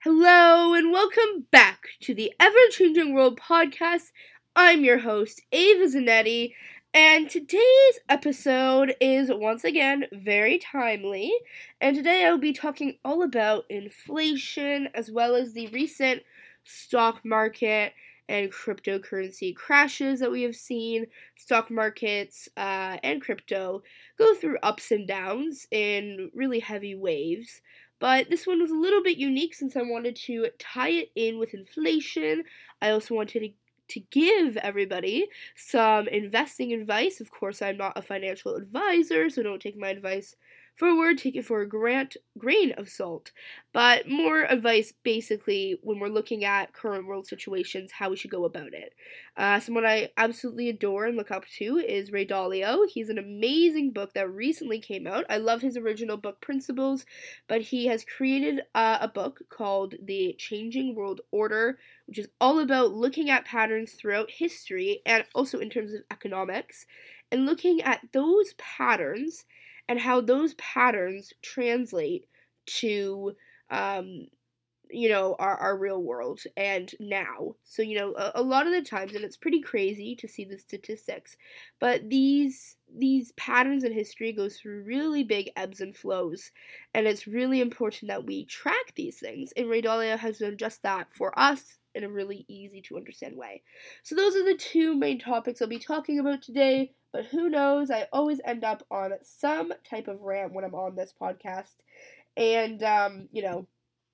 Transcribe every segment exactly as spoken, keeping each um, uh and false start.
Hello and welcome back to the Ever Changing World podcast. I'm your host, Ava Zanetti, and today's episode is once again very timely. And today I'll be talking all about inflation as well as the recent stock market and cryptocurrency crashes that we have seen. Stock markets uh, and crypto go through ups and downs in really heavy waves. But this one was a little bit unique since I wanted to tie it in with inflation. I also wanted to to give everybody some investing advice. Of course, I'm not a financial advisor, so don't take my advice for a word, take it for a grant, grain of salt. But more advice basically when we're looking at current world situations, how we should go about it. Uh, someone I absolutely adore and look up to is Ray Dalio. He's an amazing book that recently came out. I love his original book, Principles, but he has created uh, a book called The Changing World Order, which is all about looking at patterns throughout history and also in terms of economics, and looking at those patterns and how those patterns translate to, um, you know, our, our real world and now. So, you know, a, a lot of the times, and it's pretty crazy to see the statistics, but these these patterns in history goes through really big ebbs and flows, and it's really important that we track these things, and Ray Dalio has done just that for us in a really easy to understand way. So those are the two main topics I'll be talking about today, but who knows, I always end up on some type of rant when I'm on this podcast, and, um, you know,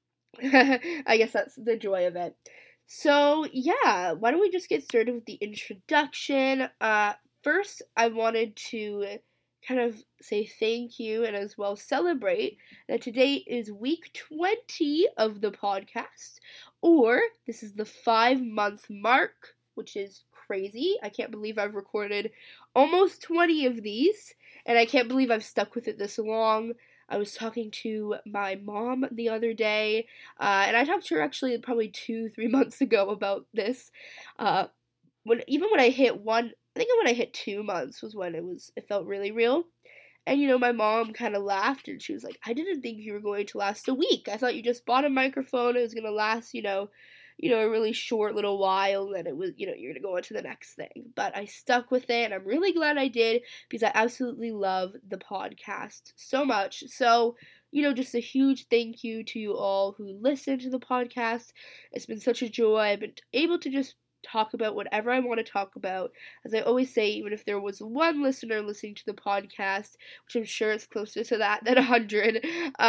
I guess that's the joy of it. So, yeah, why don't we just get started with the introduction? Uh, first, I wanted to kind of say thank you and as well celebrate that today is week twenty of the podcast, or this is the five month mark, which is crazy. I can't believe I've recorded almost twenty of these, and I can't believe I've stuck with it this long. I was talking to my mom the other day, uh, and I talked to her actually probably two, three months ago about this. Uh, when even when I hit one, I think when I hit two months was when it was it felt really real. And you know, my mom kind of laughed and she was like, "I didn't think you were going to last a week. I thought you just bought a microphone. It was gonna last, you know." you know, a really short little while, and then it was, you know, you're gonna go on to the next thing. But I stuck with it, and I'm really glad I did, because I absolutely love the podcast so much. So, you know, just a huge thank you to you all who listen to the podcast. It's been such a joy. I've been able to just talk about whatever I want to talk about. As I always say, even if there was one listener listening to the podcast, which I'm sure is closer to that than a hundred,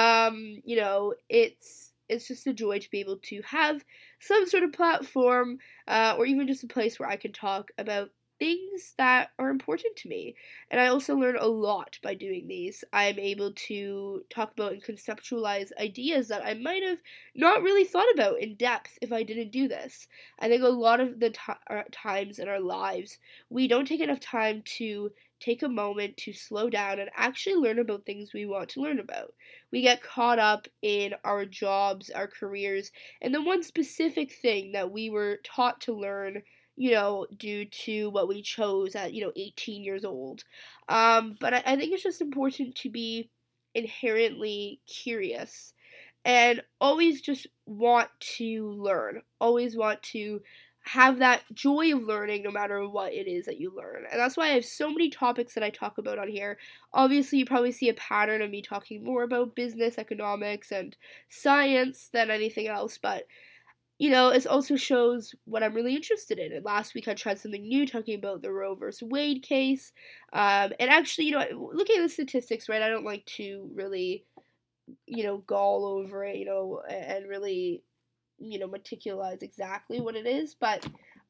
um, you know, it's it's just a joy to be able to have some sort of platform, uh, or even just a place where I can talk about things that are important to me. And I also learn a lot by doing these. I'm able to talk about and conceptualize ideas that I might have not really thought about in depth if I didn't do this. I think a lot of the t- times in our lives, we don't take enough time to take a moment to slow down and actually learn about things we want to learn about. We get caught up in our jobs, our careers, and the one specific thing that we were taught to learn, you know, due to what we chose at, you know, eighteen years old. Um, but I, I think it's just important to be inherently curious and always just want to learn, always want to have that joy of learning no matter what it is that you learn. And that's why I have so many topics that I talk about on here. Obviously, you probably see a pattern of me talking more about business, economics, and science than anything else, but you know, it also shows what I'm really interested in. And last week I tried something new, talking about the Roe versus Wade case. Um, and actually, you know, looking at the statistics, right, I don't like to really, you know, gall over it, you know, and really, you know, meticularize exactly what it is. But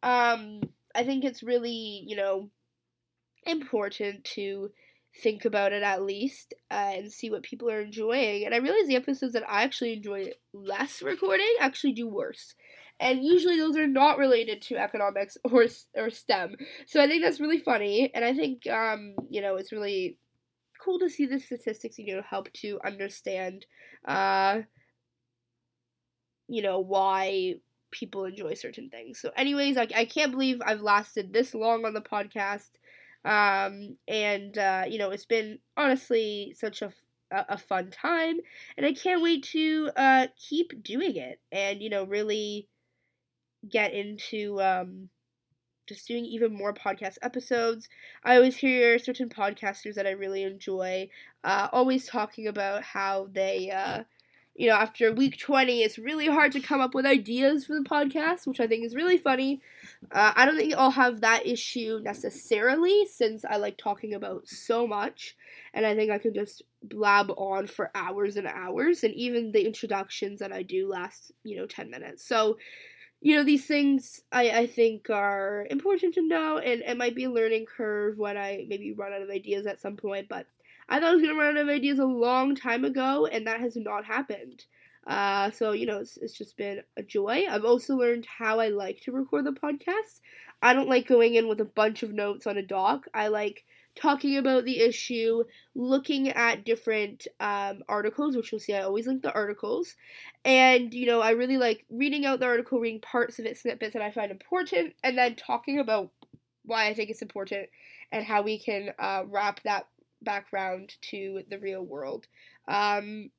um, I think it's really, you know, important to think about it at least, uh, and see what people are enjoying. And I realize the episodes that I actually enjoy less recording actually do worse. And usually those are not related to economics or or STEM. So I think that's really funny. And I think, um, you know, it's really cool to see the statistics, you know, help to understand, uh, you know, why people enjoy certain things. So anyways, I, I can't believe I've lasted this long on the podcast. Um, and, uh, you know, it's been honestly such a a, a fun time, and I can't wait to uh, keep doing it and, you know, really get into um, just doing even more podcast episodes. I always hear certain podcasters that I really enjoy uh, always talking about how they, uh, you know, after week twenty, it's really hard to come up with ideas for the podcast, which I think is really funny. Uh, I don't think I'll have that issue necessarily, since I like talking about so much, and I think I can just blab on for hours and hours, and even the introductions that I do last, you know, ten minutes. So, you know, these things I, I think are important to know, and it might be a learning curve when I maybe run out of ideas at some point, but I thought I was going to run out of ideas a long time ago, and that has not happened. Uh, so, you know, it's, it's just been a joy. I've also learned how I like to record the podcast. I don't like going in with a bunch of notes on a doc. I like talking about the issue, looking at different um, articles, which you'll see I always link the articles, and, you know, I really like reading out the article, reading parts of it, snippets that I find important, and then talking about why I think it's important and how we can uh, wrap that background to the real world. Um,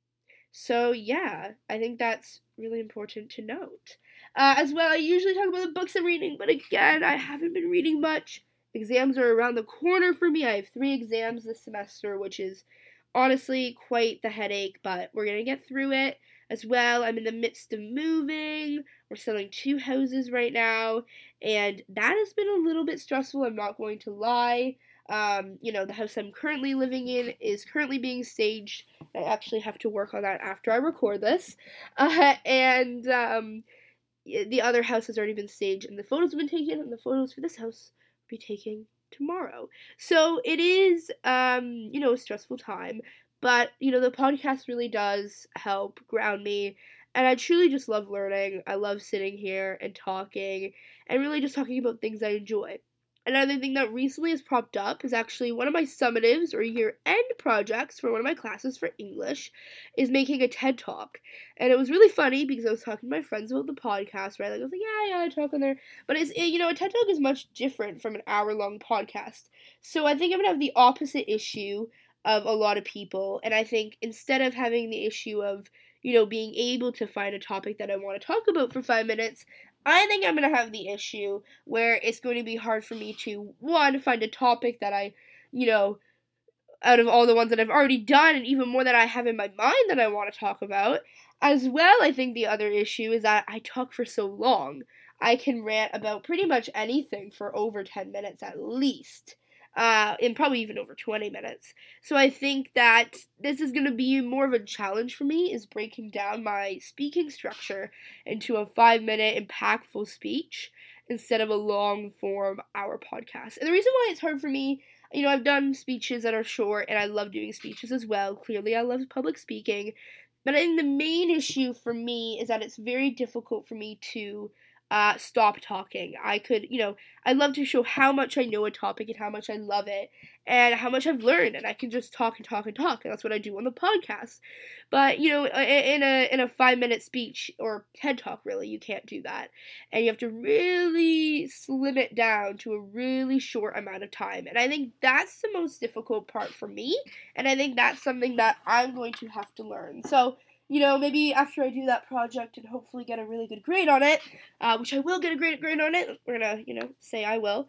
so, yeah, I think that's really important to note. Uh, as well, I usually talk about the books I'm reading, but again, I haven't been reading much. Exams are around the corner for me. I have three exams this semester, which is honestly quite the headache, but we're going to get through it. As well, I'm in the midst of moving. We're selling two houses right now, and that has been a little bit stressful, I'm not going to lie. Um, you know, the house I'm currently living in is currently being staged. I actually have to work on that after I record this. Uh, and um, the other house has already been staged, and the photos have been taken, and the photos for this house will be taken tomorrow. So it is, um, you know, a stressful time, but, you know, the podcast really does help ground me, and I truly just love learning. I love sitting here and talking, and really just talking about things I enjoy. Another thing that recently has popped up is actually one of my summatives or year-end projects for one of my classes for English is making a TED Talk. And it was really funny because I was talking to my friends about the podcast, right? Like, I was like, yeah, yeah, I talk on there. But it's, it, you know, a TED Talk is much different from an hour-long podcast. So I think I'm going to have the opposite issue of a lot of people. And I think instead of having the issue of, you know, being able to find a topic that I want to talk about for five minutes, I think I'm going to have the issue where it's going to be hard for me to, one, find a topic that I, you know, out of all the ones that I've already done, and even more that I have in my mind that I want to talk about. As well, I think the other issue is that I talk for so long. I can rant about pretty much anything for over ten minutes at least. Uh, and probably even over twenty minutes. So I think that this is going to be more of a challenge for me, is breaking down my speaking structure into a five minute impactful speech instead of a long form hour podcast. And the reason why it's hard for me, you know, I've done speeches that are short, and I love doing speeches as well. Clearly, I love public speaking. But I think the main issue for me is that it's very difficult for me to uh, stop talking. I could, you know, I love to show how much I know a topic and how much I love it and how much I've learned, and I can just talk and talk and talk, and that's what I do on the podcast. But, you know, in a in a five minute speech or TED Talk, really, you can't do that, and you have to really slim it down to a really short amount of time, and I think that's the most difficult part for me, and I think that's something that I'm going to have to learn. So, you know, maybe after I do that project and hopefully get a really good grade on it, uh, which I will get a great grade on it, we're gonna, you know, say I will,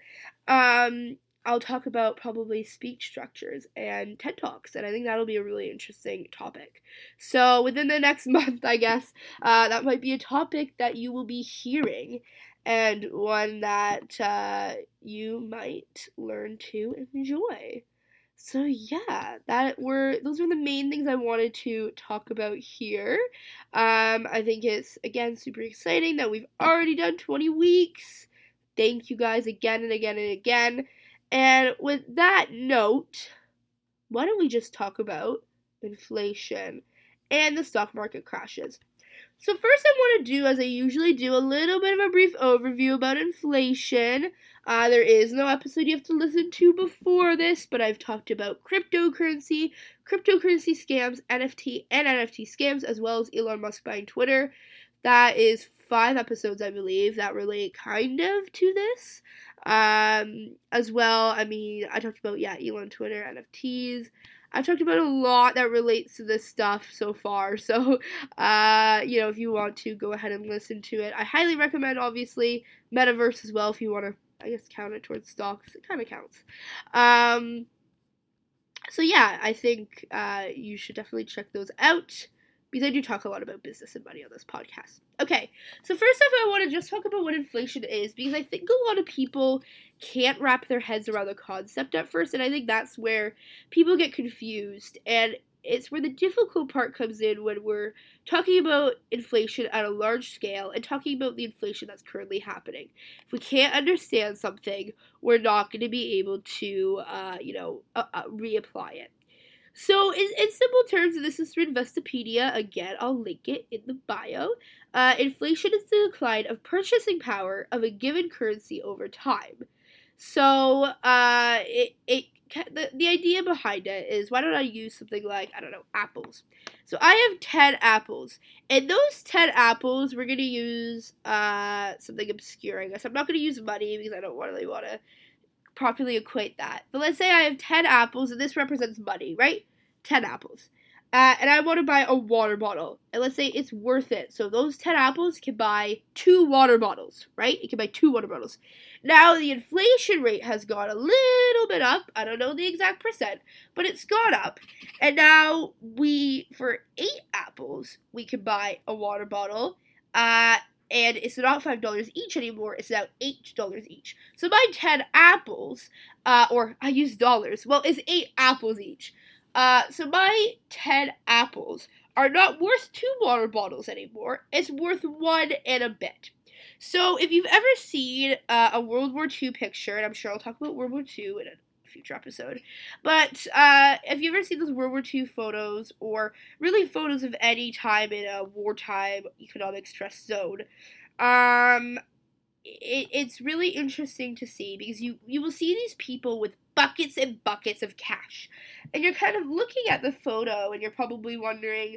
um, I'll talk about probably speech structures and TED Talks, and I think that'll be a really interesting topic. So within the next month, I guess, uh, that might be a topic that you will be hearing, and one that uh, you might learn to enjoy. So yeah, that were those were the main things I wanted to talk about here. Um, I think it's, again, super exciting that we've already done twenty weeks. Thank you guys again and again and again. And with that note, why don't we just talk about inflation and the stock market crashes? So first I want to do, as I usually do, a little bit of a brief overview about inflation. Uh, there is no episode you have to listen to before this, but I've talked about cryptocurrency, cryptocurrency scams, N F T, and N F T scams, as well as Elon Musk buying Twitter. That is five episodes, I believe, that relate kind of to this. Um, as well, I mean, I talked about, yeah, Elon, Twitter, N F Ts. I've talked about a lot that relates to this stuff so far. So, uh, you know, if you want to, go ahead and listen to it. I highly recommend, obviously, Metaverse as well if you want to, I guess, count it towards stocks. It kind of counts. Um, so, yeah, I think uh, you should definitely check those out, because I do talk a lot about business and money on this podcast. Okay, so first off, I want to just talk about what inflation is, because I think a lot of people can't wrap their heads around the concept at first, and I think that's where people get confused, and it's where the difficult part comes in when we're talking about inflation at a large scale and talking about the inflation that's currently happening. If we can't understand something, we're not going to be able to, uh, you know, uh, uh, reapply it. So, in, in simple terms, this is through Investopedia. Again, I'll link it in the bio. Uh, inflation is the decline of purchasing power of a given currency over time. So, uh, it, it the, the idea behind it is, why don't I use something like, I don't know, apples. So, I have ten apples. And those ten apples, we're going to use uh, something obscure, I guess. I'm not going to use money because I don't really want to properly equate that. But let's say I have ten apples, and this represents money, right? ten apples. Uh, and I want to buy a water bottle. And let's say it's worth it. So those ten apples can buy two water bottles, right? It can buy two water bottles. Now, the inflation rate has gone a little bit up. I don't know the exact percent, but it's gone up. And now, we, for eight apples, we can buy a water bottle. Uh, And it's not five dollars each anymore, it's now eight dollars each. So my ten apples, uh, or I use dollars, well, it's eight apples each. Uh, so my ten apples are not worth two water bottles anymore, it's worth one and a bit. So if you've ever seen uh, a World War Two picture, and I'm sure I'll talk about World War Two in a future episode, but uh, if you've ever seen those World War Two photos, or really photos of any time in a wartime economic stress zone, um, it, it's really interesting to see, because you, you will see these people with buckets and buckets of cash, and you're kind of looking at the photo, and you're probably wondering,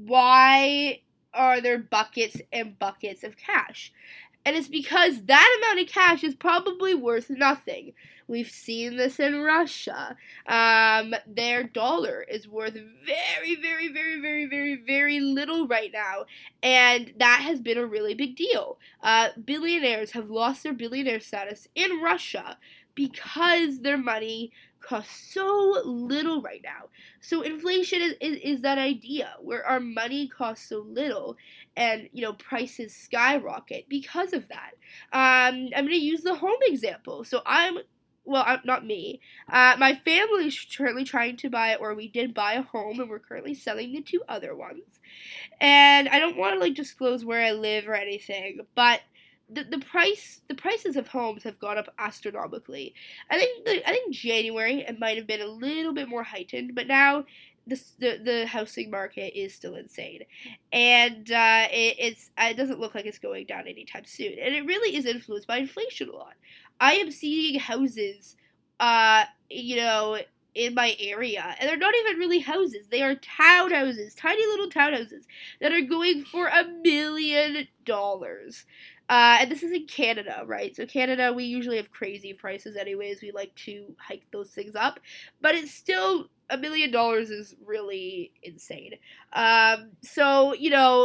why are there buckets and buckets of cash? And it's because that amount of cash is probably worth nothing. We've seen this in Russia. Um, their dollar is worth very, very, very, very, very, very little right now. And that has been a really big deal. Uh, billionaires have lost their billionaire status in Russia because their money costs so little right now. So inflation is, is, is that idea where our money costs so little, and, you know, prices skyrocket because of that. Um, I'm going to use the home example. So I'm, well, I'm, not me. Uh, my family is currently trying to buy, or we did buy a home, and we're currently selling the two other ones. And I don't want to, like, disclose where I live or anything, but The, the price the prices of homes have gone up astronomically. I think the, I think January it might have been a little bit more heightened, but now the the, the housing market is still insane, and uh, it, it's it doesn't look like it's going down anytime soon. And it really is influenced by inflation a lot. I am seeing houses, uh, you know, in my area, and they're not even really houses. They are townhouses, tiny little townhouses that are going for a million dollars. Uh, and this is in Canada, right? So Canada, we usually have crazy prices anyways. We like to hike those things up. But it's still, a million dollars is really insane. Um, so, you know,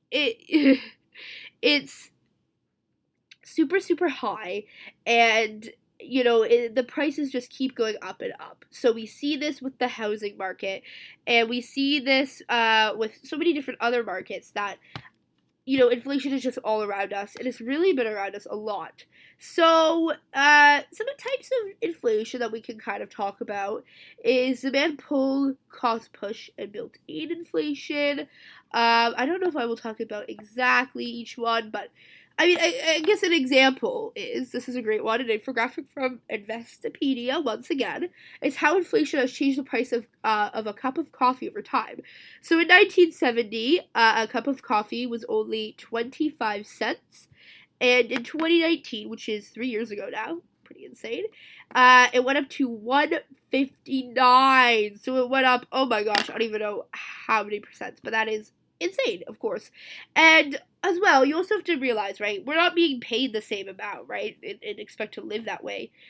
it it's super, super high. And, you know, it, the prices just keep going up and up. So we see this with the housing market. And we see this uh, with so many different other markets that, you know, inflation is just all around us, and it's really been around us a lot. So, uh, some types of inflation that we can kind of talk about is demand pull, cost push, and built-in inflation. Um, I don't know if I will talk about exactly each one, but I mean, I, I guess an example is, this is a great one, an infographic from Investopedia, once again, is how inflation has changed the price of uh, of a cup of coffee over time. So in nineteen seventy, uh, a cup of coffee was only twenty-five cents, and in twenty nineteen, which is three years ago now, pretty insane, uh, it went up to one fifty-nine, so it went up, oh my gosh, I don't even know how many percent, but that is insane, of course. And as well, you also have to realize, right, we're not being paid the same amount, right, and, and expect to live that way.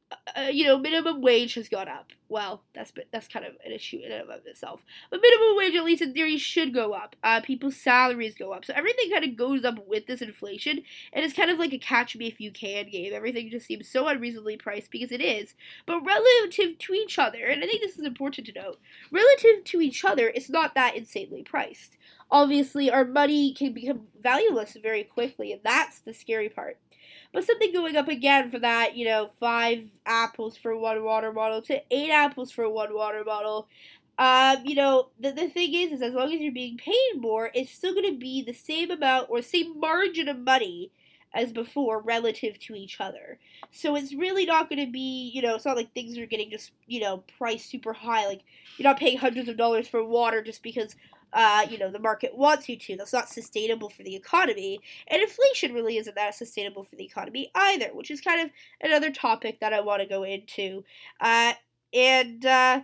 uh, you know, minimum wage has gone up. Well, that's that's kind of an issue in and of itself. But minimum wage, at least in theory, should go up. Uh, people's salaries go up. So everything kind of goes up with this inflation. And it's kind of like a catch me if you can game. Everything just seems so unreasonably priced because it is. But relative to each other, and I think this is important to note, relative to each other, it's not that insanely priced. Obviously, our money can become valueless very quickly, and that's the scary part. But something going up again for that, you know, five apples for one water bottle to eight apples for one water bottle. Um, you know, the, the thing is, is as long as you're being paid more, it's still going to be the same amount or same margin of money as before relative to each other. So it's really not going to be, you know, it's not like things are getting just, you know, priced super high. Like, you're not paying hundreds of dollars for water just because uh, you know, the market wants you to. That's not sustainable for the economy. And inflation really isn't that sustainable for the economy either, which is kind of another topic that I want to go into. Uh, and, uh,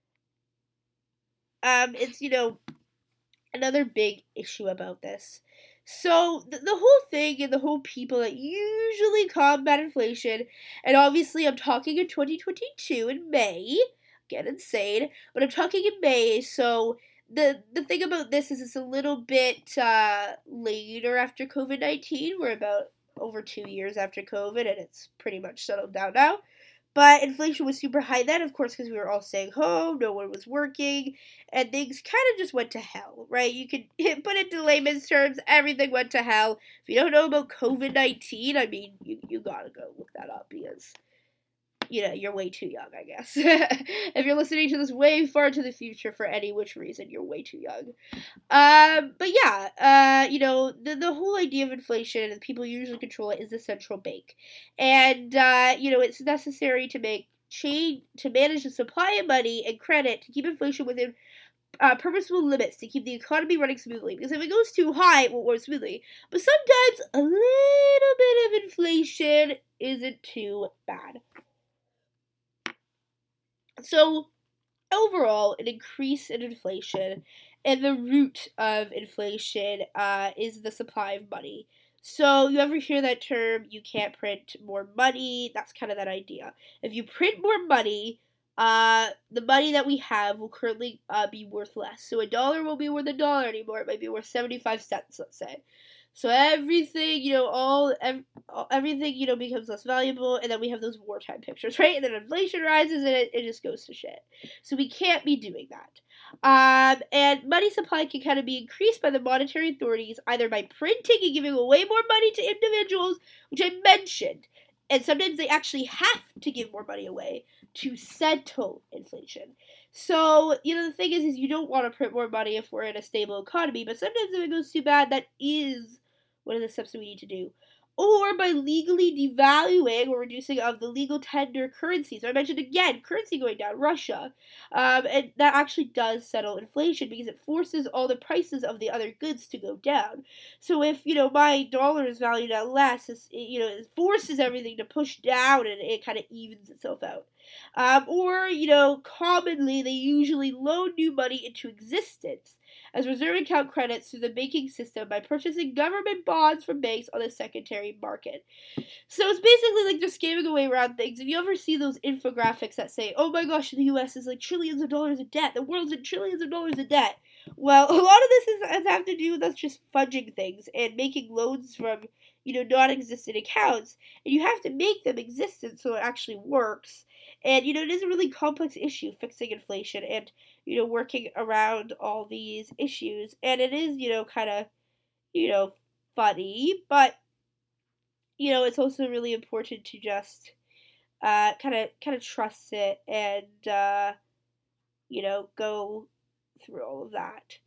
um, it's, you know, another big issue about this. So, the, the whole thing and the whole people that usually combat inflation, and obviously I'm talking in twenty twenty-two in May, get insane, but I'm talking in May, so the the thing about this is it's a little bit uh, later after COVID nineteen. We're about over two years after COVID, and it's pretty much settled down now. But inflation was super high then, of course, because we were all staying home, no one was working, and things kind of just went to hell, right? You could put it to layman's terms, everything went to hell. If you don't know about COVID nineteen, I mean, you, you gotta go look that up because, you know, you're way too young, I guess. If you're listening to this way far into the future for any which reason, you're way too young. Um, but yeah, uh, you know, the, the whole idea of inflation and the people who usually control it is the central bank. And, uh, you know, it's necessary to make change, to manage the supply of money and credit to keep inflation within uh, purposeful limits to keep the economy running smoothly. Because if it goes too high, it won't run smoothly. But sometimes a little bit of inflation isn't too bad. So, overall, an increase in inflation, and the root of inflation uh, is the supply of money. So, you ever hear that term, you can't print more money? That's kind of that idea. If you print more money, uh, the money that we have will currently uh, be worth less. So, a dollar won't be worth a dollar anymore. It might be worth seventy-five cents, let's say. So everything, you know, all, ev- all everything, you know, becomes less valuable, and then we have those wartime pictures, right? And then inflation rises, and it, it just goes to shit. So we can't be doing that. Um, and money supply can kind of be increased by the monetary authorities, either by printing and giving away more money to individuals, which I mentioned, and sometimes they actually have to give more money away to settle inflation. So, you know, the thing is, is you don't want to print more money if we're in a stable economy, but sometimes if it goes too bad, that is one of the steps we need to do. Or by legally devaluing or reducing of the legal tender currency. So I mentioned again, currency going down, Russia. Um, and that actually does settle inflation because it forces all the prices of the other goods to go down. So if, you know, my dollar is valued at less, it's, it, you know, it forces everything to push down and it kind of evens itself out. Um, or, you know, commonly they usually loan new money into existence as reserve account credits through the banking system by purchasing government bonds from banks on the secondary market. So it's basically like just scamming away around things. If you ever see those infographics that say, oh my gosh, the U S is like trillions of dollars in debt, the world's in trillions of dollars in debt. Well, a lot of this is, has have to do with us just fudging things and making loans from, you know, non-existent accounts. And you have to make them existent so it actually works. And, you know, it is a really complex issue, fixing inflation and, you know, working around all these issues. And it is, you know, kind of, you know, funny, but, you know, it's also really important to just uh, kind of kind of trust it and, uh, you know, go through all of that.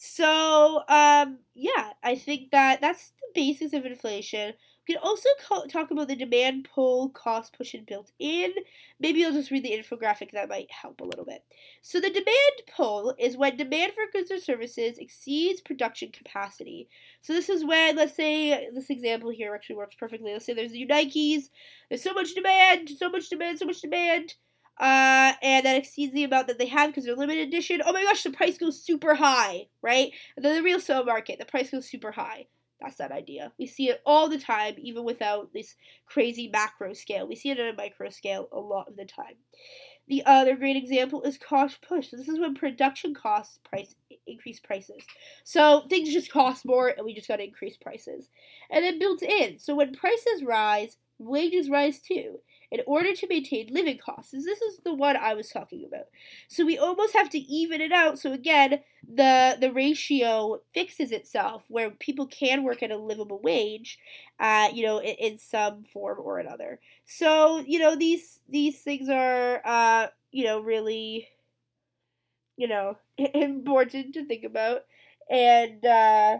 So, um, yeah, I think that that's the basics of inflation. We can also co- talk about the demand pull, cost push, and built in. Maybe I'll just read the infographic, that might help a little bit. So the demand pull is when demand for goods or services exceeds production capacity. So this is when, let's say, this example here actually works perfectly. Let's say there's the Nikes, there's so much demand, so much demand, so much demand. Uh, and that exceeds the amount that they have because they're limited edition. Oh my gosh, the price goes super high, right? And then the real sale market, the price goes super high. That's that idea. We see it all the time, even without this crazy macro scale. We see it at a micro scale a lot of the time. The other great example is cost push. This is when production costs price increase prices. So things just cost more and we just gotta increase prices. And then built in. So when prices rise, wages rise too, in order to maintain living costs. This is the one I was talking about. So we almost have to even it out. So again, the the ratio fixes itself where people can work at a livable wage, uh, you know, in, in some form or another. So, you know, these these things are uh, you know, really, you know, important to think about. And uh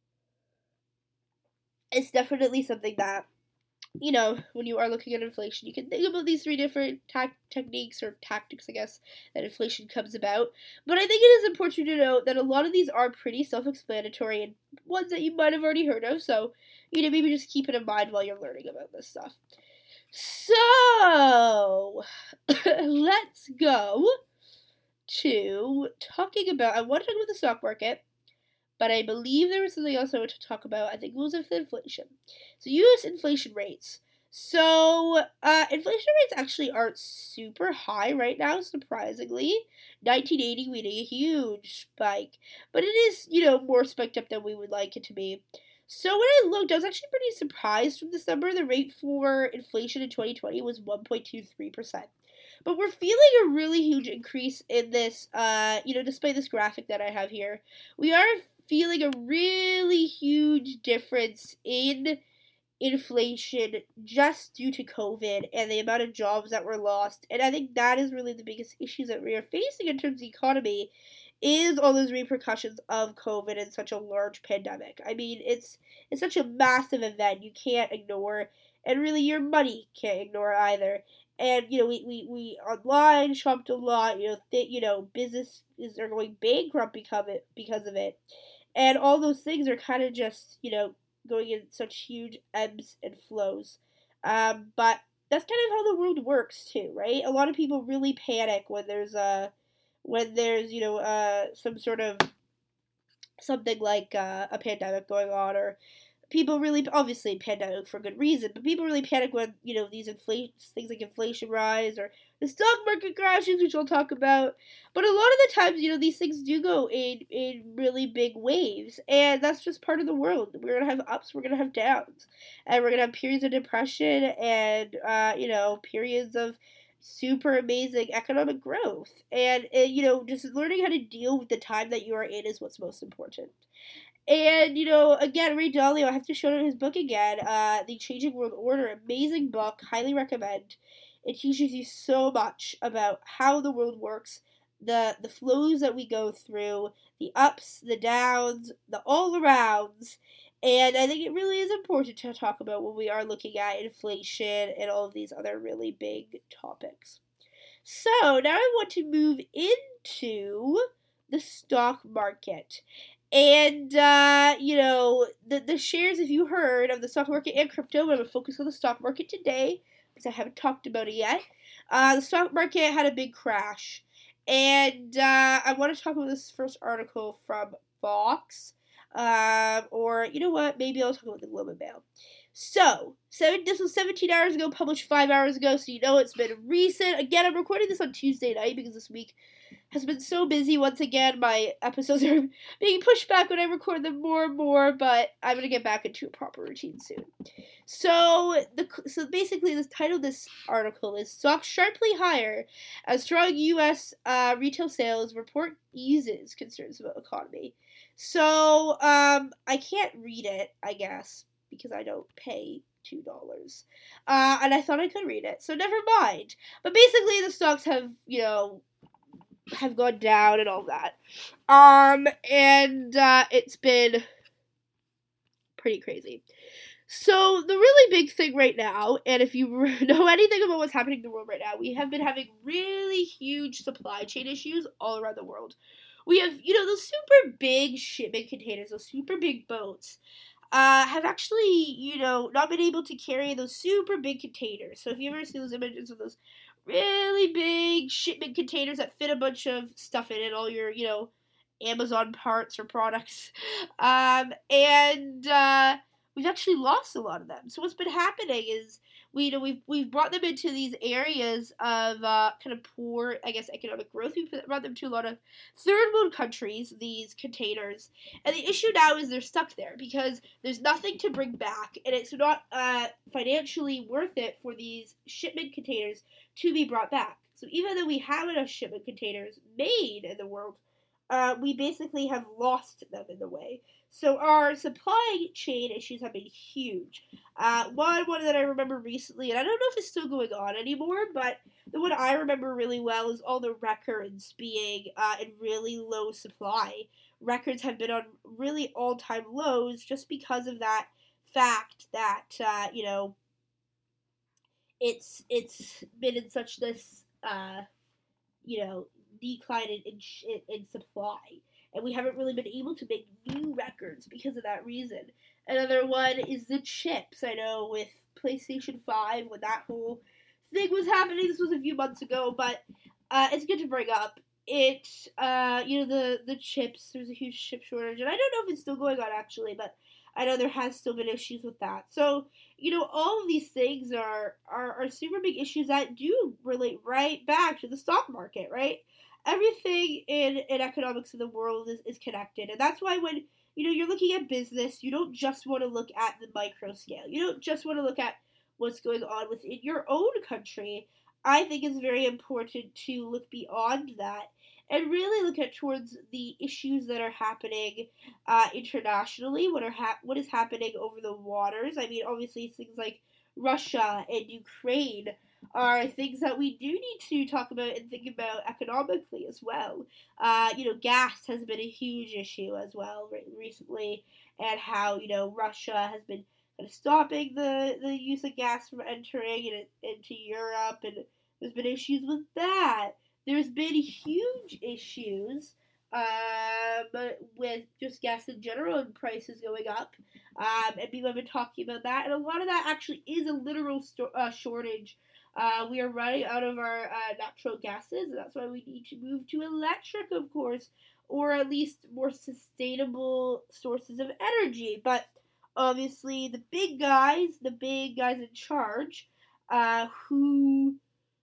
it's definitely something that, you know, when you are looking at inflation, you can think about these three different ta- techniques or tactics, I guess, that inflation comes about. But I think it is important to note that a lot of these are pretty self-explanatory and ones that you might have already heard of. So, you know, maybe just keep it in mind while you're learning about this stuff. So, let's go to talking about, I want to talk about the stock market. But I believe there was something else I wanted to talk about. I think it was inflation. So U S inflation rates. So uh, inflation rates actually aren't super high right now, surprisingly. nineteen eighty, we had a huge spike. But it is, you know, more spiked up than we would like it to be. So when I looked, I was actually pretty surprised from this number. The rate for inflation in twenty twenty was one point two three percent. But we're feeling a really huge increase in this, uh, you know, despite this graphic that I have here. We are feeling a really huge difference in inflation just due to COVID and the amount of jobs that were lost. And I think that is really the biggest issues that we are facing in terms of the economy is all those repercussions of COVID and such a large pandemic. I mean, it's it's such a massive event you can't ignore, and really your money can't ignore either. And you know, we, we, we online shopped a lot. You know, th- you know, businesses are going bankrupt because of it. Because of it. And all those things are kind of just, you know, going in such huge ebbs and flows. Um, but that's kind of how the world works too, right? A lot of people really panic when there's a, when there's, you know, uh, some sort of something like uh, a pandemic going on, or people really, obviously pandemic for good reason, but people really panic when, you know, these inflation things like inflation rise or the stock market crashes, which I'll talk about. But a lot of the times, you know, these things do go in in really big waves, and that's just part of the world. We're gonna have ups, we're gonna have downs, and we're gonna have periods of depression and uh, you know, periods of super amazing economic growth. And uh, you know, just learning how to deal with the time that you are in is what's most important. And, you know, again, Ray Dalio, I have to show his book again, uh, The Changing World Order. Amazing book, highly recommend. It teaches you so much about how the world works, the the flows that we go through, the ups, the downs, the all arounds. And I think it really is important to talk about when we are looking at inflation and all of these other really big topics. So now I want to move into the stock market. And, uh, you know, the, the shares, if you heard of the stock market and crypto, I'm going to focus on the stock market today because I haven't talked about it yet. Uh, the stock market had a big crash. And uh, I want to talk about this first article from Fox. Um, or, you know what, maybe I'll talk about the Globe and Mail. So, seven, this was seventeen hours ago, published five hours ago, so you know it's been recent. Again, I'm recording this on Tuesday night because this week has been so busy. Once again, my episodes are being pushed back when I record them more and more, but I'm going to get back into a proper routine soon. So, the so basically, the title of this article is Stocks Sharply Higher as Strong U S uh, Retail Sales Report Eases Concerns About Economy. So, um, I can't read it, I guess, because I don't pay two dollars. Uh, and I thought I could read it, so never mind. But basically, the stocks have, you know, have gone down and all that. Um, and uh, it's been pretty crazy. So, the really big thing right now, and if you know anything about what's happening in the world right now, we have been having really huge supply chain issues all around the world. We have, you know, those super big shipment containers, those super big boats, uh, have actually, you know, not been able to carry those super big containers. So if you ever see those images of those really big shipment containers that fit a bunch of stuff in it, all your, you know, Amazon parts or products. Um, and uh, we've actually lost a lot of them. So what's been happening is we, you know, we've, we've brought them into these areas of uh, kind of poor, I guess, economic growth. We've brought them to a lot of third world countries, these containers. And the issue now is they're stuck there because there's nothing to bring back, and it's not uh, financially worth it for these shipment containers to be brought back. So even though we have enough shipment containers made in the world, uh, we basically have lost them in the way. So our supply chain issues have been huge. Uh, one one that I remember recently, and I don't know if it's still going on anymore, but the one I remember really well is all the records being uh, in really low supply. Records have been on really all-time lows just because of that fact that, uh, you know, it's it's been in such this, uh, you know, decline in, in, in supply. And we haven't really been able to make new records because of that reason. Another one is the chips. I know with PlayStation five, when that whole thing was happening, this was a few months ago, but uh, it's good to bring up. It, uh, you know, the, the chips, there's a huge chip shortage, and I don't know if it's still going on, actually, but I know there has still been issues with that. So, you know, all of these things are, are, are super big issues that do relate right back to the stock market, right? Everything in, in economics of the world is, is connected. And that's why when, you know, you're looking at business, you don't just want to look at the micro scale. You don't just want to look at what's going on within your own country. I think it's very important to look beyond that and really look at towards the issues that are happening uh, internationally, what are ha- what is happening over the waters. I mean, obviously things like Russia and Ukraine are things that we do need to talk about and think about economically as well. Uh, you know, gas has been a huge issue as well re- recently, and how, you know, Russia has been kind of stopping the, the use of gas from entering in, into Europe, and there's been issues with that. There's been huge issues um, with just gas in general and prices going up, um, and people have been talking about that, and a lot of that actually is a literal sto- uh, shortage. Uh, we are running out of our uh, natural gases, and that's why we need to move to electric, of course, or at least more sustainable sources of energy. But obviously, the big guys, the big guys in charge, uh, who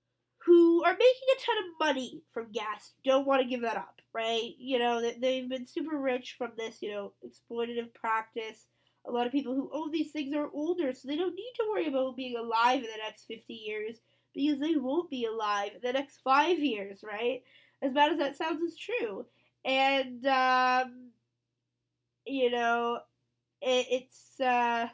who are making a ton of money from gas, don't want to give that up, right? You know, they've been super rich from this, you know, exploitative practice. A lot of people who own these things are older, so they don't need to worry about being alive in the next fifty years because they won't be alive in the next five years, right? As bad as that sounds, it's true. And, um, you know, it, it's, uh,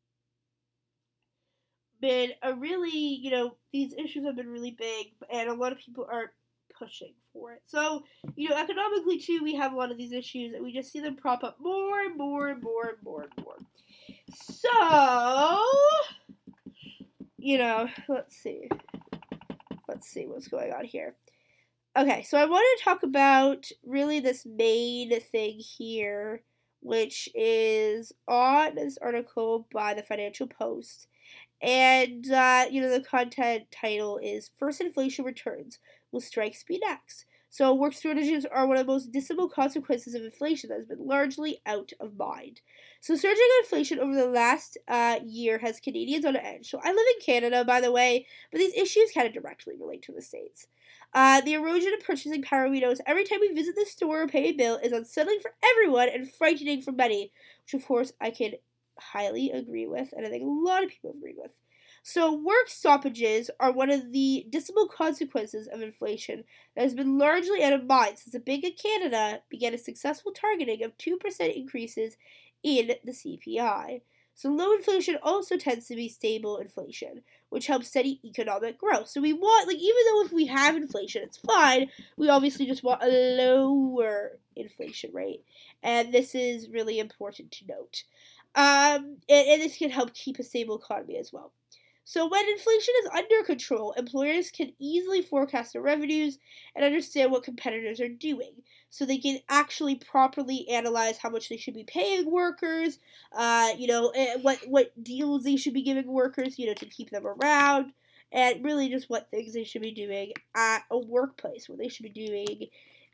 been a really, you know, these issues have been really big, and a lot of people are pushing for it. So, you know, economically too, we have a lot of these issues, and we just see them prop up more and more and more and more and more. So, you know, let's see. Let's see what's going on here. Okay, so I want to talk about really this main thing here, which is on this article by the Financial Post. And, uh, you know, the content title is First Inflation Returns. Will Strikes Be Next? So work shortages are one of the most dismal consequences of inflation that has been largely out of mind. So surging inflation over the last uh, year has Canadians on edge. So I live in Canada, by the way, but these issues kind of directly relate to the States. Uh, the erosion of purchasing power we notice every time we visit the store or pay a bill is unsettling for everyone and frightening for many, which of course I can highly agree with, and I think a lot of people agree with. So work stoppages are one of the dismal consequences of inflation that has been largely out of mind since the Bank of Canada began a successful targeting of two percent increases in the C P I. So low inflation also tends to be stable inflation, which helps steady economic growth. So we want, like, even though if we have inflation, it's fine, we obviously just want a lower inflation rate. And this is really important to note. Um, and, and this can help keep a stable economy as well. So when inflation is under control, employers can easily forecast their revenues and understand what competitors are doing. So they can actually properly analyze how much they should be paying workers, uh, you know, what, what deals they should be giving workers, you know, to keep them around, and really just what things they should be doing at a workplace, what they should be doing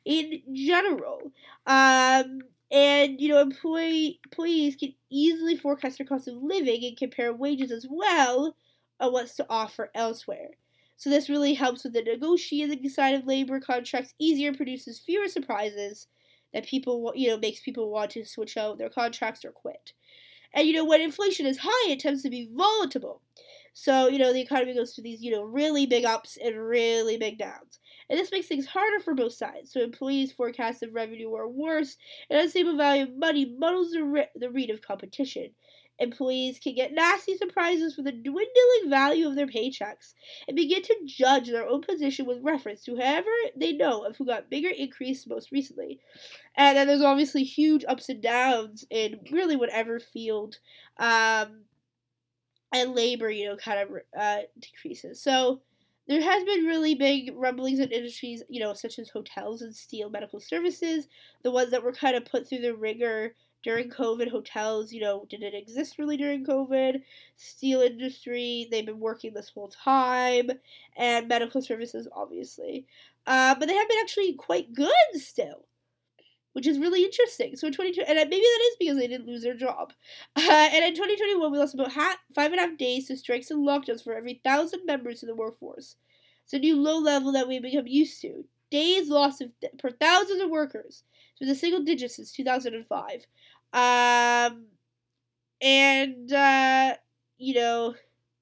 in general. Um, and, you know, employee, employees can easily forecast their cost of living and compare wages as well on what's to offer elsewhere. So this really helps with the negotiating side of labor contracts easier, produces fewer surprises that people, you know, makes people want to switch out their contracts or quit. And, you know, when inflation is high, it tends to be volatile. So, you know, the economy goes through these, you know, really big ups and really big downs. And this makes things harder for both sides. So employees' forecasts of revenue are worse, and unstable value of money muddles the, re- the read of competition. Employees can get nasty surprises from the dwindling value of their paychecks and begin to judge their own position with reference to whoever they know of who got bigger increase most recently. And then there's obviously huge ups and downs in really whatever field um, and labor, you know, kind of uh, decreases. So there has been really big rumblings in industries, you know, such as hotels and steel medical services, the ones that were kind of put through the ringer during COVID. Hotels, you know, didn't exist really during COVID. Steel industry, they've been working this whole time, and medical services, obviously. Uh, but they have been actually quite good still, which is really interesting. So in twenty twenty, and maybe that is because they didn't lose their job. Uh, and in twenty twenty-one, we lost about half, five and a half days to strikes and lockdowns for every thousand members in the workforce. It's a new low level that we've become used to. Days lost of, per thousands of workers. So the single digits since two thousand five. Um, and, uh, you know,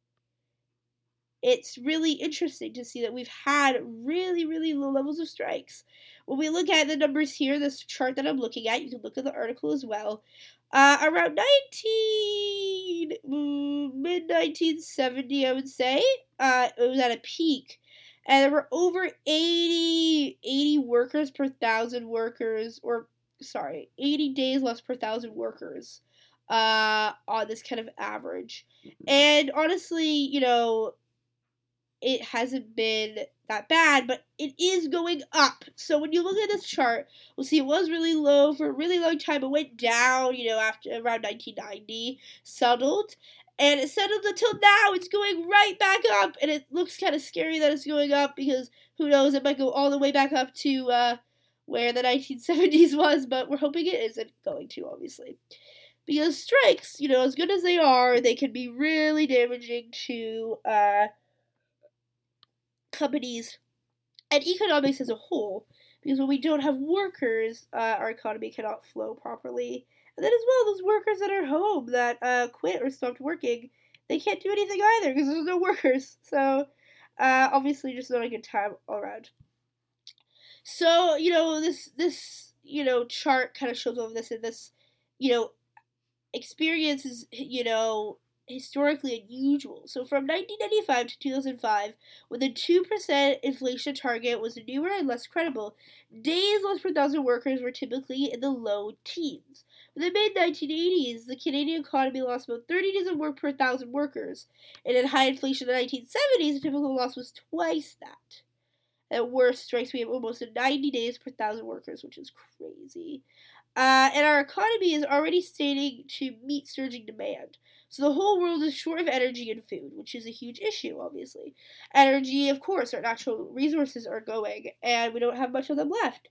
it's really interesting to see that we've had really, really low levels of strikes. When we look at the numbers here, this chart that I'm looking at, you can look at the article as well. Uh, around nineteen, mid nineteen seventy, I would say, uh, it was at a peak. And there were over eighty, eighty workers per thousand workers, or, sorry, eighty days less per thousand workers uh, on this kind of average. And honestly, you know, it hasn't been that bad, but it is going up. So when you look at this chart, we'll see it was really low for a really long time. It went down, you know, after around nineteen ninety, settled, and it settled until now. It's going right back up, and it looks kind of scary that it's going up because who knows, it might go all the way back up to uh, where the nineteen seventies was, but we're hoping it isn't going to, obviously. Because strikes, you know, as good as they are, they can be really damaging to uh, companies and economics as a whole, because when we don't have workers, uh, our economy cannot flow properly. And then as well, those workers that are home that uh, quit or stopped working, they can't do anything either because there's no workers. So, uh, obviously, just not a good time all around. So, you know, this, this, you know, chart kind of shows all of this, and this, you know, experience is, you know, historically unusual. So from nineteen ninety-five to two thousand five, when the two percent inflation target was newer and less credible, days lost per thousand workers were typically in the low teens. In the mid nineteen eighties, the Canadian economy lost about thirty days of work per thousand workers, and in high inflation in the nineteen seventies, the typical loss was twice that. At worst, strikes we have almost ninety days per thousand workers, which is crazy. Uh, and our economy is already starting to meet surging demand. So the whole world is short of energy and food, which is a huge issue, obviously. Energy, of course, our natural resources are going, and we don't have much of them left.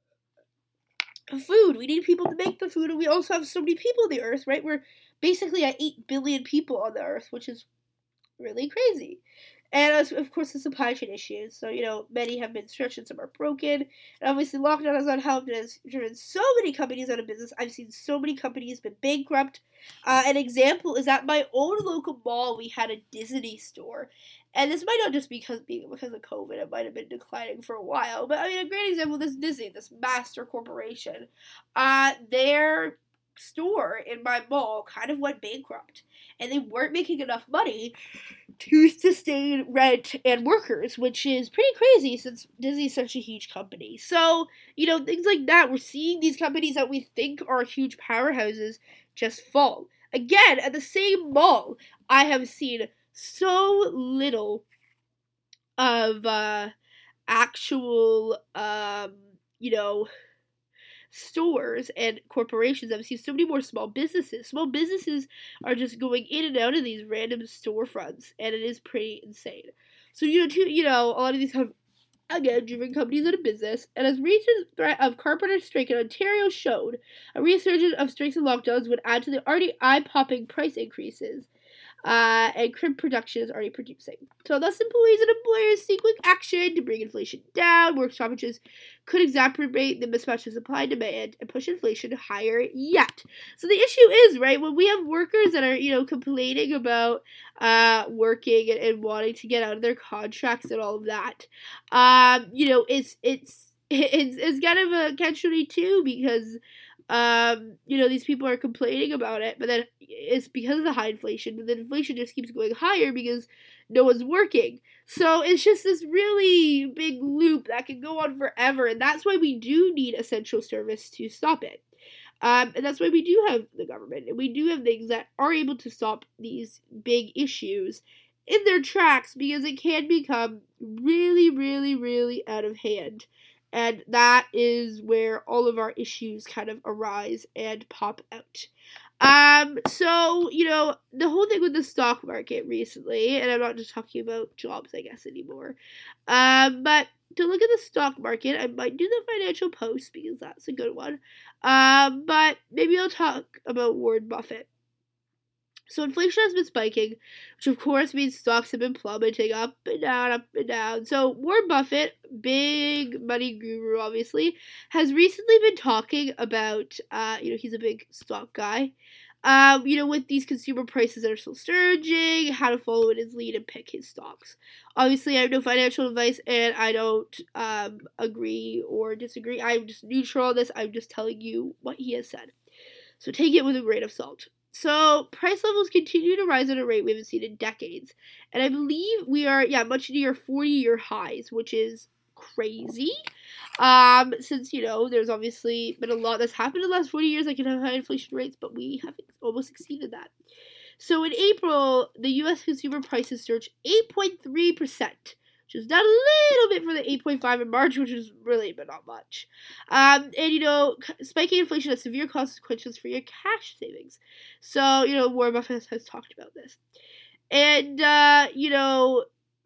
Food, we need people to make the food, and we also have so many people on the earth, right? We're basically at eight billion people on the earth, which is really crazy. And, of course, the supply chain issues. So, you know, many have been stretched and some are broken. And obviously, lockdown has not helped and has driven so many companies out of business. I've seen so many companies been bankrupt. Uh, an example is at my own local mall, we had a Disney store. And this might not just be because, because of COVID. It might have been declining for a while. But, I mean, a great example, this Disney, this master corporation, uh, their store in my mall kind of went bankrupt. And they weren't making enough money to sustain rent and workers, which is pretty crazy since Disney's such a huge company. So, you know, things like that. We're seeing these companies that we think are huge powerhouses just fall. Again, at the same mall, I have seen so little of uh, actual, um, you know, stores and corporations. I've seen so many more small businesses. Small businesses are just going in and out of these random storefronts, and it is pretty insane. So, you know, too, you know, a lot of these have again driven companies out of business, and as recent threat of carpenter strike in Ontario showed, a resurgence of strikes and lockdowns would add to the already eye-popping price increases. Uh, and crimp production is already producing. So thus employees and employers see quick action to bring inflation down. Work stoppages could exacerbate the mismatch of supply and demand and push inflation higher yet. So the issue is, right, when we have workers that are, you know, complaining about uh, working and, and wanting to get out of their contracts and all of that, um, you know, it's, it's, it's, it's kind of a catch twenty-two because Um, you know, these people are complaining about it, but then it's because of the high inflation, but then inflation just keeps going higher because no one's working. So it's just this really big loop that can go on forever, and that's why we do need essential service to stop it. Um, and that's why we do have the government, and we do have things that are able to stop these big issues in their tracks because it can become really, really, really out of hand. And that is where all of our issues kind of arise and pop out. Um, so, you know, the whole thing with the stock market recently, and I'm not just talking about jobs, I guess, anymore. Um, but to look at the stock market, I might do the financial post because that's a good one. Um, but maybe I'll talk about Warren Buffett. So inflation has been spiking, which of course means stocks have been plummeting up and down, up and down. So Warren Buffett, big money guru obviously, has recently been talking about, uh, you know, he's a big stock guy, um, you know, with these consumer prices that are still surging, how to follow in his lead and pick his stocks. Obviously, I have no financial advice, and I don't um, agree or disagree. I'm just neutral on this. I'm just telling you what he has said. So take it with a grain of salt. So price levels continue to rise at a rate we haven't seen in decades. And I believe we are, yeah, much near forty-year highs, which is crazy. Um, since, you know, there's obviously been a lot that's happened in the last forty years that can have high inflation rates, but we have almost exceeded that. So in April, the U S consumer prices surged eight point three percent. Which is down a little bit from the eight point five in March, which is really, but not much. Um, and, you know, spiking inflation has severe consequences for your cash savings. So, you know, Warren Buffett has talked about this. And, uh, you know,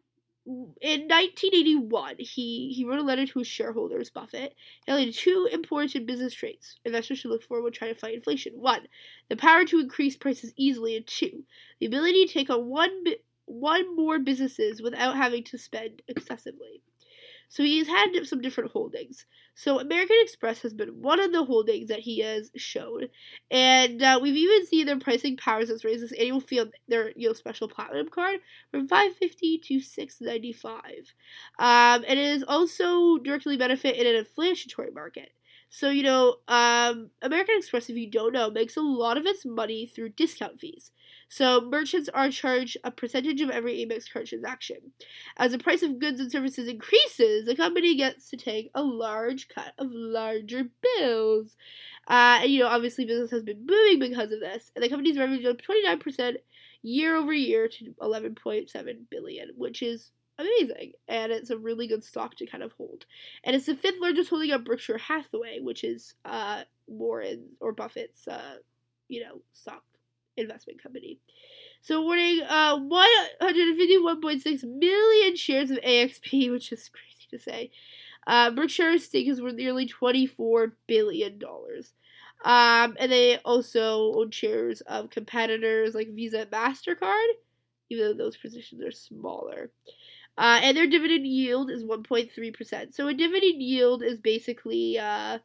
in nineteen eighty-one, he, he wrote a letter to his shareholders, Buffett, highlighted two important business traits investors should look for when trying to fight inflation. One, the power to increase prices easily, and two, the ability to take on one bit one more businesses without having to spend excessively. So he's had some different holdings. So American Express has been one of the holdings that he has shown, and uh, we've even seen their pricing powers has raised this annual fee on their, you know, special platinum card from five fifty to six ninety-five. Um, and it is also directly benefit in an inflationary market. So, you know, um, American Express, if you don't know, makes a lot of its money through discount fees. So merchants are charged a percentage of every Amex card transaction. As the price of goods and services increases, the company gets to take a large cut of larger bills. Uh, and, you know, obviously business has been booming because of this. And the company's revenue jumped twenty-nine percent year over year to eleven point seven billion dollars, which is amazing, and it's a really good stock to kind of hold. And it's the fifth largest holding of Berkshire Hathaway, which is uh, Warren or Buffett's, uh, you know, stock investment company. So warning, uh, one hundred fifty-one point six million shares of A X P, which is crazy to say. Uh, Berkshire's stake is worth nearly twenty-four billion dollars. Um, and they also own shares of competitors like Visa and MasterCard, even though those positions are smaller. Uh, and their dividend yield is one point three percent. So a dividend yield is basically uh,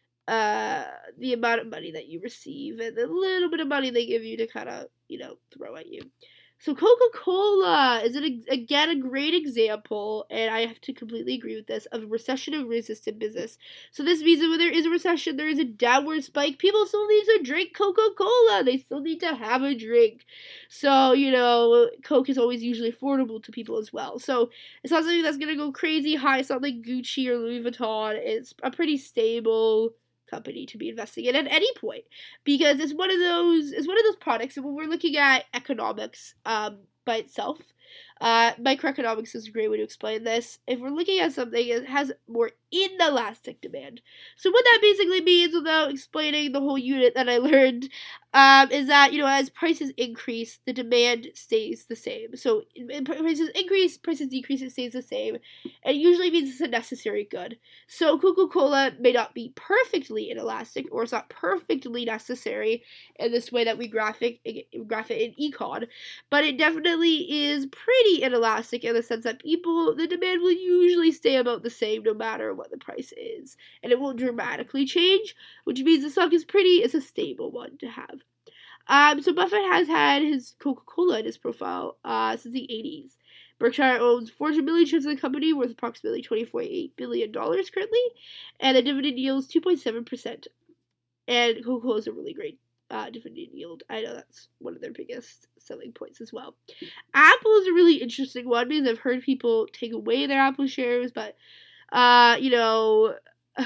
uh, the amount of money that you receive and the little bit of money they give you to kind of, you know, throw at you. So Coca-Cola is, an, again, a great example, and I have to completely agree with this, of recession-resistant business. So this means that when there is a recession, there is a downward spike, people still need to drink Coca-Cola. They still need to have a drink. So, you know, Coke is always usually affordable to people as well. So it's not something that's going to go crazy high. It's not like Gucci or Louis Vuitton. It's a pretty stable company to be investing in at any point, because it's one of those it's one of those products, and when we're looking at economics, um by itself. Uh, microeconomics is a great way to explain this. If we're looking at something, it has more inelastic demand. So what that basically means, without explaining the whole unit that I learned, um, is that, you know, as prices increase, the demand stays the same. So prices increase, prices decrease, it stays the same. And it usually means it's a necessary good. So Coca-Cola may not be perfectly inelastic, or it's not perfectly necessary in this way that we graphic, graph it in econ, but it definitely is pretty inelastic in the sense that people, the demand will usually stay about the same no matter what the price is, and it won't dramatically change, which means the stock is pretty, it's a stable one to have. Um, so Buffett has had his Coca-Cola in his profile uh, since the eighties. Berkshire owns four hundred million shares of the company, worth approximately twenty-four point eight billion dollars currently, and the dividend yield is two point seven percent. And Coca-Cola is a really great uh, dividend yield. I know that's one of their biggest selling points as well. Apple is a really interesting one because I've heard people take away their Apple shares, but, uh, you know,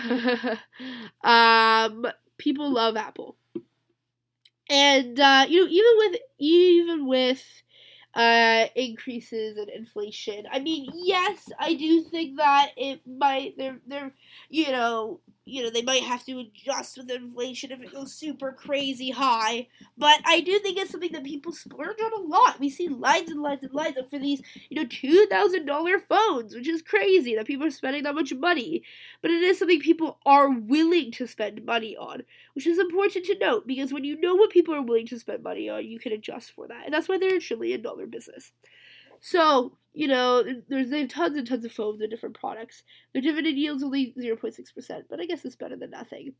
um, people love Apple. And, uh, you know, even with, even with, uh, increases in inflation, I mean, yes, I do think that it might, they're, they're, you know, you know, they might have to adjust with inflation if it goes super crazy high, but I do think it's something that people splurge on a lot. We see lines and lines and lines up for these, you know, two thousand dollars phones, which is crazy that people are spending that much money, but it is something people are willing to spend money on, which is important to note, because when you know what people are willing to spend money on, you can adjust for that, and that's why they're a trillion dollar business. So, you know, there's they have tons and tons of phones and different products. Their dividend yield's only zero point six percent, but I guess it's better than nothing.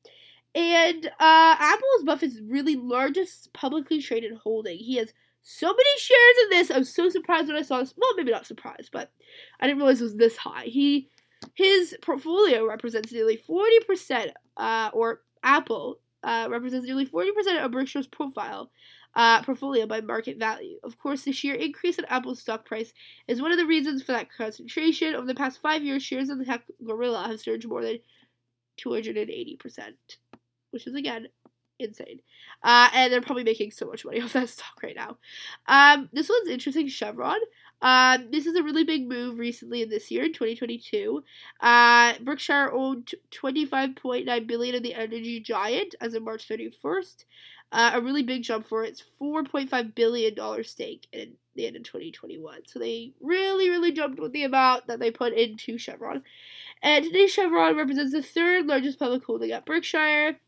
And uh, Apple is Buffett's really largest publicly traded holding. He has so many shares in this. I was so surprised when I saw this. Well, maybe not surprised, but I didn't realize it was this high. He, his portfolio represents nearly forty percent, uh, or Apple uh, represents nearly forty percent of Berkshire's profile. Uh, portfolio by market value. Of course, the sheer increase in Apple's stock price is one of the reasons for that concentration. Over the past five years, shares of the tech gorilla have surged more than two hundred eighty percent, which is, again, insane. Uh, and they're probably making so much money off that stock right now. Um, this one's interesting, Chevron. Um, this is a really big move recently in this year, in twenty twenty-two. Uh, Berkshire owned twenty-five point nine billion dollars of the energy giant as of March thirty-first. Uh, a really big jump for its four point five billion dollars stake in the end of twenty twenty-one. So they really, really jumped with the amount that they put into Chevron. And today Chevron represents the third largest public holding at Berkshire.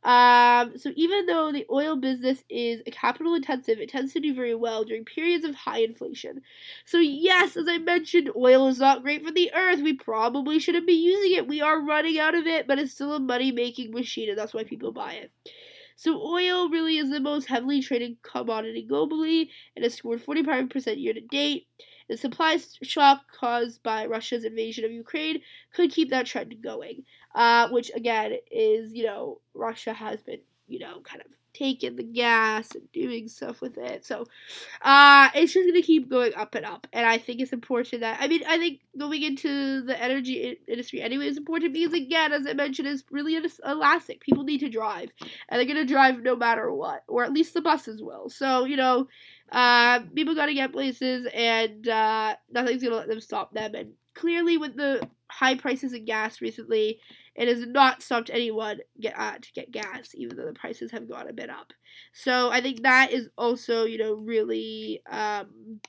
Um, so even though the oil business is capital intensive, it tends to do very well during periods of high inflation. So yes, as I mentioned, oil is not great for the earth. We probably shouldn't be using it. We are running out of it, but it's still a money-making machine, and that's why people buy it. So oil really is the most heavily traded commodity globally, and has scored forty-five percent year to date. The supply shock caused by Russia's invasion of Ukraine could keep that trend going, uh, which again is, you know, Russia has been, you know, kind of taking the gas and doing stuff with it. So uh, it's just going to keep going up and up. And I think it's important that, I mean, I think going into the energy industry anyway is important because, again, as I mentioned, it's really elastic. People need to drive, and they're going to drive no matter what, or at least the buses will. So, you know, uh, people got to get places, and uh, nothing's going to let them stop them. And clearly with the high prices of gas recently, it has not stopped anyone get, uh, to get gas, even though the prices have gone a bit up. So I think that is also, you know, really, um,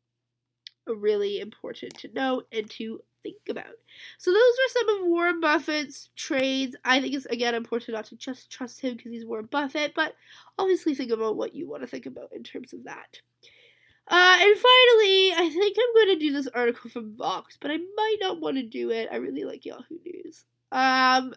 really important to note and to think about. So those are some of Warren Buffett's trades. I think it's, again, important not to just trust him because he's Warren Buffett, but obviously think about what you want to think about in terms of that. Uh, and finally, I think I'm going to do this article from Vox, but I might not want to do it. I really like Yahoo News. Um,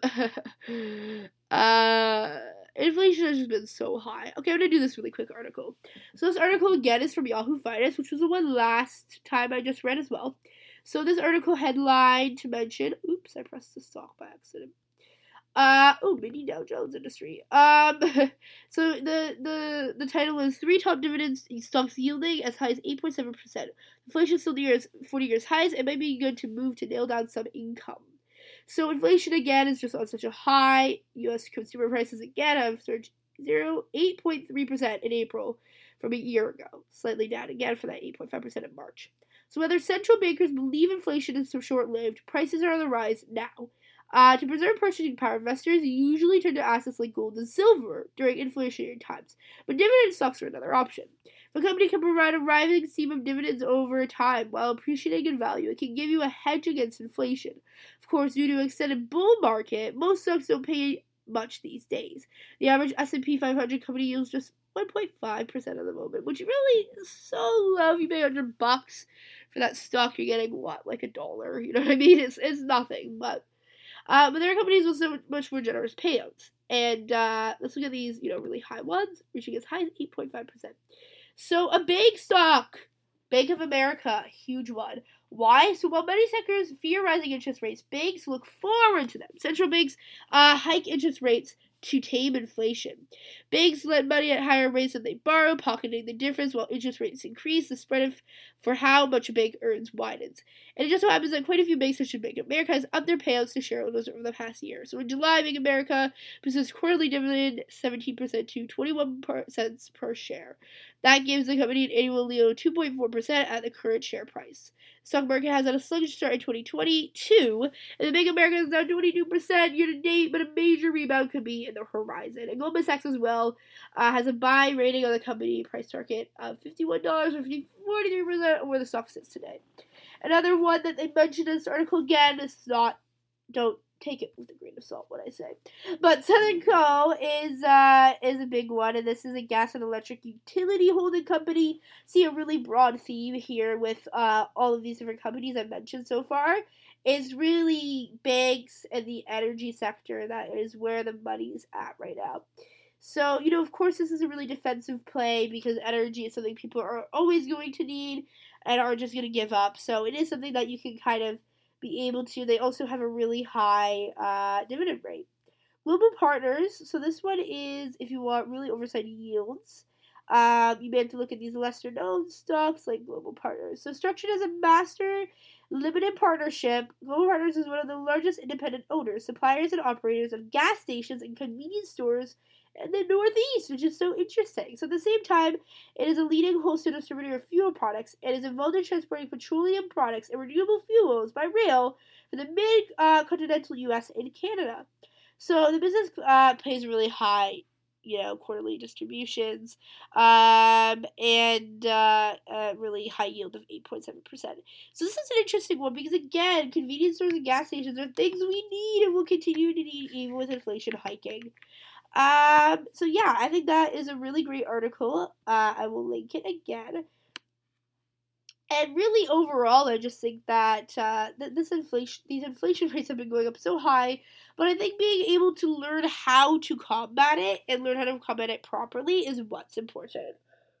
uh, inflation has just been so high. Okay, I'm going to do this really quick article. So this article, again, is from Yahoo Finance, which was the one last time I just read as well. So this article headline to mention, oops, I pressed the stock by accident. Uh, oh, mini Dow Jones industry. Um, so the, the, the title is Three Top Dividends Stocks Yielding as High as eight point seven percent. Inflation still near forty years highs. It might be good to move to nail down some income. So inflation, again, is just on such a high. U S consumer prices, again, have surged eight point three percent in April from a year ago, slightly down again for that eight point five percent in March. So whether central bankers believe inflation is so short-lived, prices are on the rise now. Uh, to preserve purchasing power, investors usually turn to assets like gold and silver during inflationary times, but dividend stocks are another option. If a company can provide a rising stream of dividends over time while appreciating in value, it can give you a hedge against inflation. Of course, due to an extended bull market, most stocks don't pay much these days. The average S and P five hundred company yields just one point five percent at the moment, which really is so low. If you pay one hundred bucks for that stock, you're getting what, like a dollar? You know what I mean? It's it's nothing, but uh, but there are companies with so much more generous payouts. And uh, let's look at these, you know, really high ones, reaching as high as eight point five percent. So a big stock, Bank of America, huge one. Why? So while many sectors fear rising interest rates, banks look forward to them. Central banks uh, hike interest rates to tame inflation. Banks lend money at higher rates than they borrow, pocketing the difference while interest rates increase. The spread of for how much a bank earns widens. And it just so happens that quite a few banks, such as Bank of America, has upped their payouts to shareholders over the past year. So in July, Bank of America boosted quarterly dividend seventeen percent to twenty-one cents per share. That gives the company an annual yield of two point four percent at the current share price. The stock market has had a sluggish start in twenty twenty-two, and the Bank of America is down twenty-two percent year to date, but a major rebound could be in the horizon. And Goldman Sachs as well uh, has a buy rating on the company, price target of fifty-one dollars or forty-three percent where the stock sits today. Another one that they mentioned in this article, again, is not, don't take it with a grain of salt what I say. But Southern Co. is uh, is a big one, and this is a gas and electric utility holding company. See a really broad theme here with uh, all of these different companies I've mentioned so far. It's really banks and the energy sector that is where the money's at right now. So, you know, of course, this is a really defensive play because energy is something people are always going to need and are just going to give up. So it is something that you can kind of be able to. They also have a really high uh, dividend rate. Global Partners, so this one is if you want really oversized yields. Um, you may have to look at these lesser known stocks like Global Partners. So structured as a master limited partnership, Global Partners is one of the largest independent owners, suppliers, and operators of gas stations and convenience stores in the Northeast, which is so interesting. So at the same time, it is a leading wholesale distributor of fuel products and is involved in transporting petroleum products and renewable fuels by rail for the mid-continental uh, U S and Canada. So the business uh, pays really high, you know, quarterly distributions, um, and uh, a really high yield of eight point seven percent. So this is an interesting one because, again, convenience stores and gas stations are things we need and will continue to need even with inflation hiking. Um, so yeah, I think that is a really great article. Uh, I will link it again. And really, overall, I just think that uh, that this inflation, these inflation rates have been going up so high. But I think being able to learn how to combat it and learn how to combat it properly is what's important.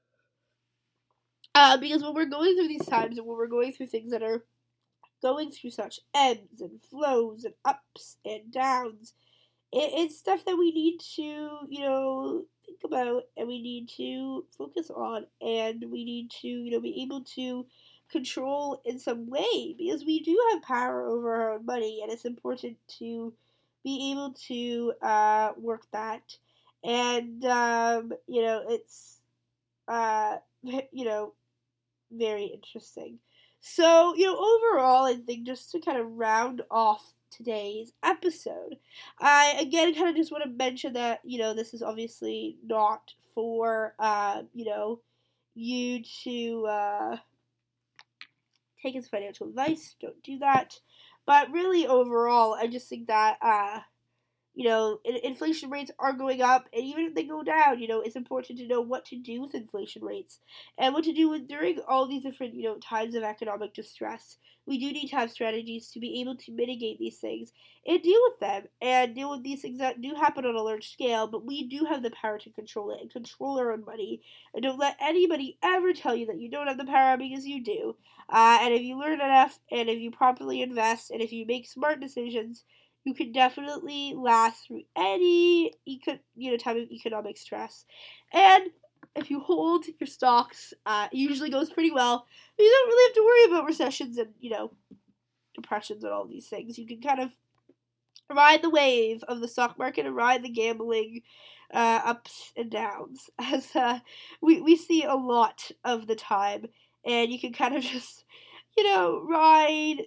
Uh, because when we're going through these times and when we're going through things that are going through such ebbs and flows and ups and downs, it, it's stuff that we need to, you know, think about and we need to focus on and we need to, you know, be able to control in some way because we do have power over our own money and it's important to be able to uh, work that. And, um, you know, it's, uh, you know, very interesting. So, you know, overall, I think just to kind of round off today's episode, I, again, kind of just want to mention that, you know, this is obviously not for, uh, you know, you to uh, take as financial advice. Don't do that. But really, overall, I just think that, uh, you know, inflation rates are going up, and even if they go down, you know, it's important to know what to do with inflation rates and what to do with during all these different, you know, times of economic distress. We do need to have strategies to be able to mitigate these things and deal with them and deal with these things that do happen on a large scale, but we do have the power to control it and control our own money. And don't let anybody ever tell you that you don't have the power because you do. Uh, and if you learn enough, and if you properly invest, and if you make smart decisions, you can definitely last through any eco- you know time of economic stress. And if you hold your stocks, uh, it usually goes pretty well. But you don't really have to worry about recessions and, you know, depressions and all these things. You can kind of ride the wave of the stock market and ride the gambling uh, ups and downs, as uh, we, we see a lot of the time, and you can kind of just, you know, ride,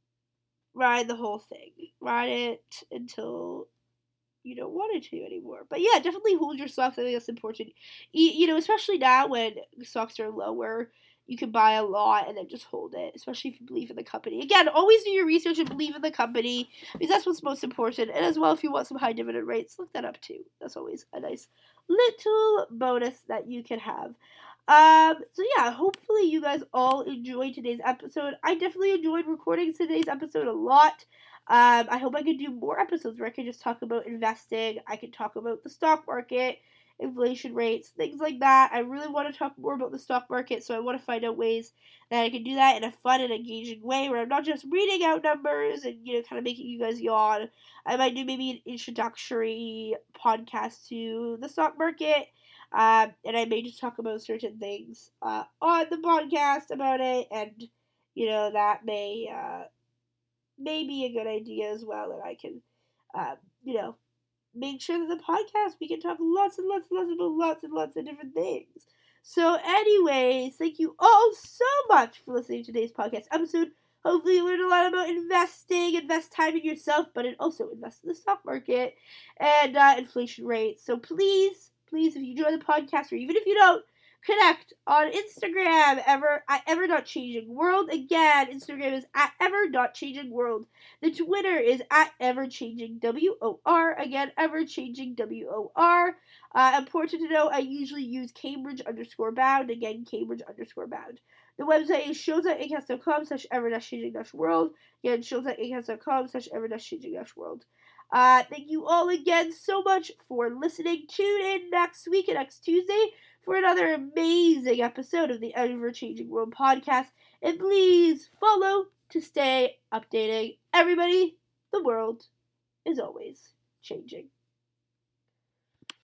ride the whole thing, ride it until you don't want it to anymore. But yeah, definitely hold your stocks. I think that's important. You, you know, especially now when stocks are lower, you can buy a lot and then just hold it, especially if you believe in the company. Again, always do your research and believe in the company because that's what's most important. And as well, if you want some high dividend rates, look that up too. That's always a nice little bonus that you can have. Um, so yeah, hopefully you guys all enjoyed today's episode. I definitely enjoyed recording today's episode a lot. Um, I hope I could do more episodes where I could just talk about investing. I could talk about the stock market, inflation rates, things like that. I really want to talk more about the stock market, so I want to find out ways that I can do that in a fun and engaging way where I'm not just reading out numbers and, you know, kind of making you guys yawn. I might do maybe an introductory podcast to the stock market. Um, and I may just talk about certain things uh, on the podcast about it, and, you know, that may uh, may be a good idea as well, and I can, um, you know, make sure that the podcast, we can talk lots and lots and lots about lots and lots of different things. So anyways, thank you all so much for listening to today's podcast episode. Hopefully you learned a lot about investing, invest time in yourself, but it also invest in the stock market and uh, inflation rates. So please, please, if you enjoy the podcast, or even if you don't, connect on Instagram, ever at ever.changingworld. Again, Instagram is at ever.changingworld. The Twitter is at everchangingwor. Again, everchangingwor. Uh, important to know, I usually use Cambridge underscore bound. Again, Cambridge underscore bound. The website is shows.acast.com slash ever-changing-world. Again, shows.acast.com slash ever-changing-world. Uh, thank you all again so much for listening. Tune in next week and next Tuesday for another amazing episode of the Ever Changing World podcast. And please follow to stay updating. Everybody, the world is always changing.